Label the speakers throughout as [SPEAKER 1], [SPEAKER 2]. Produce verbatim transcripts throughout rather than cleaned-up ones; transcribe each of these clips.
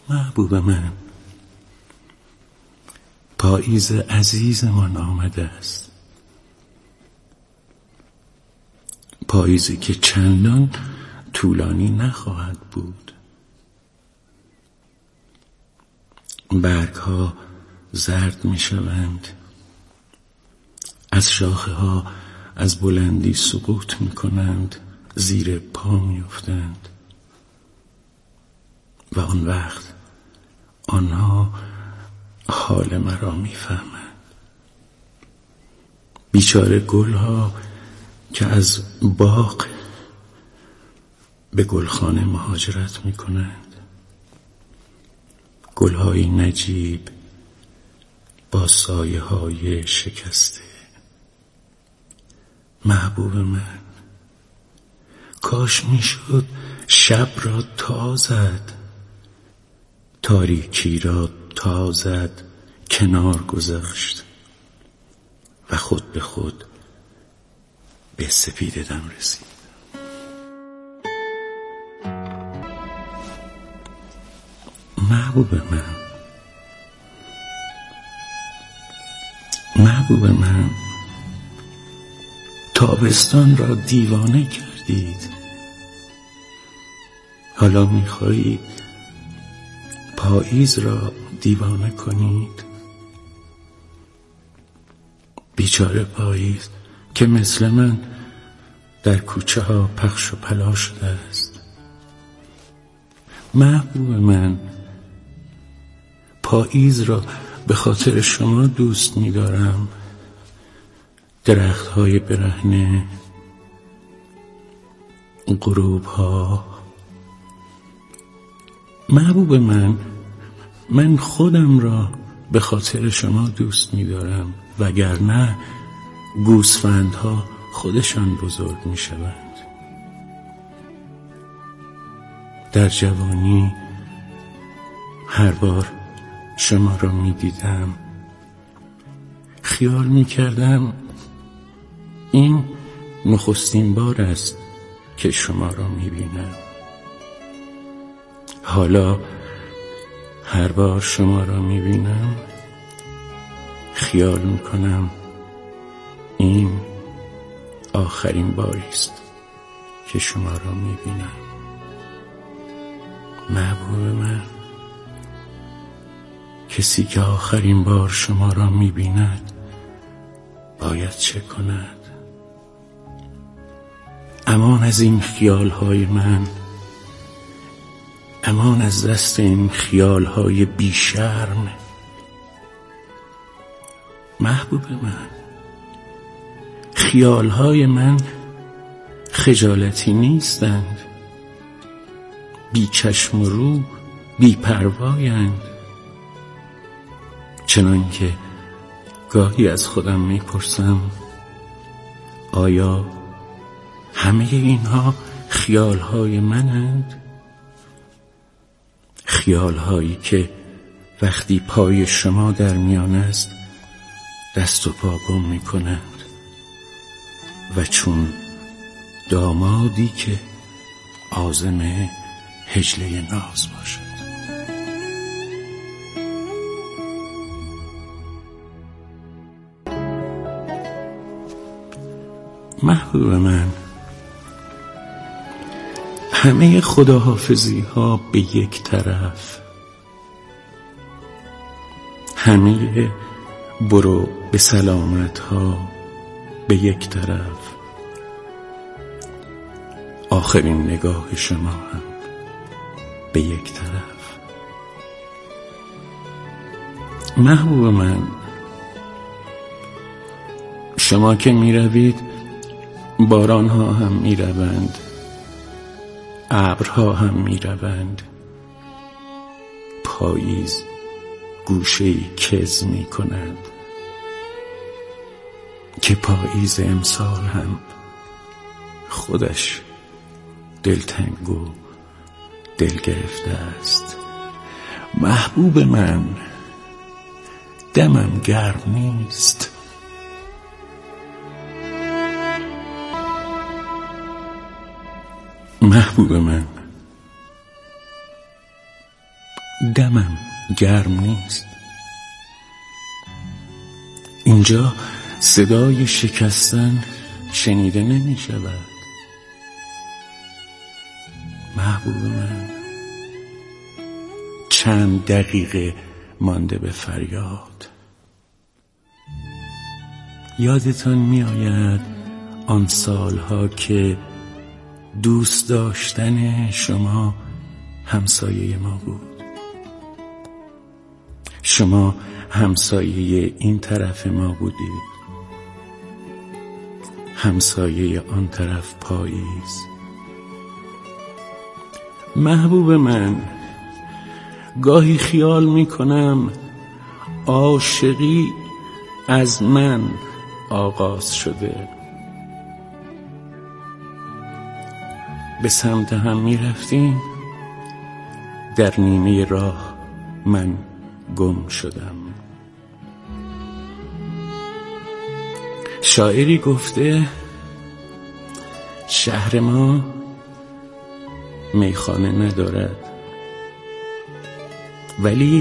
[SPEAKER 1] محبوب من، پاییز عزیزمان آمده است، پاییزی که چندان طولانی نخواهد بود. برگ ها زرد می شوند، از شاخه ها از بلندی سقوط می کنند، زیر پا می افتند و آن وقت آنها حال مرا می فهمند. بیچاره گل ها که از باغ به گلخانه مهاجرت می کنند، گل های نجیب با سایه های شکسته. محبوب من، کاش می شد شب را تا زد، تاریکی را تا زد، کنار گذاشت و خود به خود به سپیده دم رسید. محبوب من، محبوب من، تابستان را دیوانه کردید، حالا می‌خواهید پاییز را دیوانه کنید. بیچاره پاییز که مثل من در کوچه ها پخش و پلا شده است. محبوب من، پاییز را به خاطر شما دوست می‌دارم، درخت های برهنه، غروب ها. محبوب من، من خودم را به خاطر شما دوست می‌دارم، وگرنه گوسفندها خودشان بزرگ می‌شوند. در جوانی هر بار شما را می‌دیدم، خیال می‌کردم این نخستین بار است که شما را می‌بینم. حالا هر بار شما را می‌بینم خیال می‌کنم این آخرین باری است که شما را می‌بینم. محبوب من، کسی که آخرین بار شما را می‌بیند باید چه کند؟ امان از این خیال‌های من، امان از دست این خیال‌های بی‌شرم. محبوب من، خیال‌های من خجالتی نیستند، بی چشم و رو، بی پروایند. چنان که گاهی از خودم میپرسم آیا همه اینها خیال‌های منند؟ خیال‌هایی که وقتی پای شما در میان است دست و پا گم می‌کنند و چون دامادی که عازم حجله ناز باشد. محبوب من، همه خداحافظی ها به یک طرف، همه برو به سلامت ها به یک طرف، آخرین نگاه شما هم به یک طرف. محبوب من، شما که می روید باران ها هم می روند، ابرها هم می روند، پاییز گوشه‌ای کز می کند که پاییز امسال هم خودش دلتنگ و دل گرفته است. محبوب من، دمم گرم نیست. محبوب من، دمم گرم نیست. اینجا صدای شکستن شنیده نمی شود. محبوب من، چند دقیقه مانده به فریاد. یادتان می آید آن سالها که دوست داشتن شما همسایه ما بود. شما همسایه این طرف ما بودید، همسایه آن طرف پاییز. محبوب من، گاهی خیال می کنم عاشقی از من آغاز شده. به سمت هم می رفتیم، در نیمه راه من گم شدم. شاعری گفته شهر ما میخانه ندارد، ولی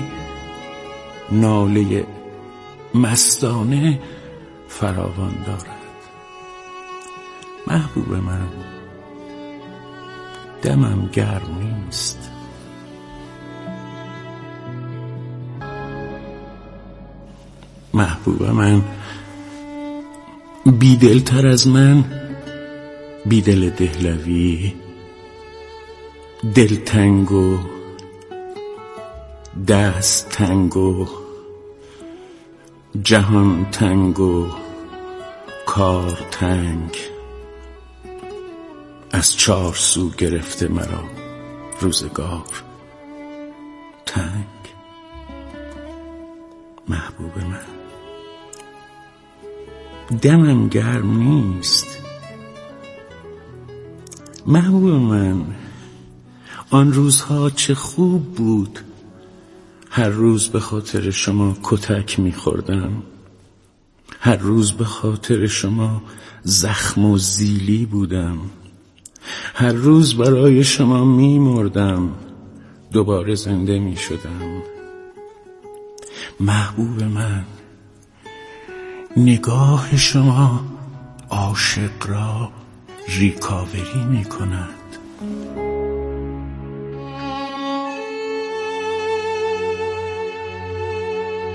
[SPEAKER 1] ناله مستانه فراوان دارد. محبوب من، دمم گرم نیست. محبوب من، بیدلتر از من بیدل دهلوی، دل تنگ و دست تنگ و جهان تنگ و کار تنگ، از چار سو گرفته مرا روزگار تنگ. محبوب من، دمم گرم نیست. محبوب من، آن روزها چه خوب بود. هر روز به خاطر شما کتک می‌خوردم، هر روز به خاطر شما زخم و زیلی بودم، هر روز برای شما می‌مردم، دوباره زنده می‌شدم. محبوب من، نگاه شما عاشق را ریکاوری می‌کند.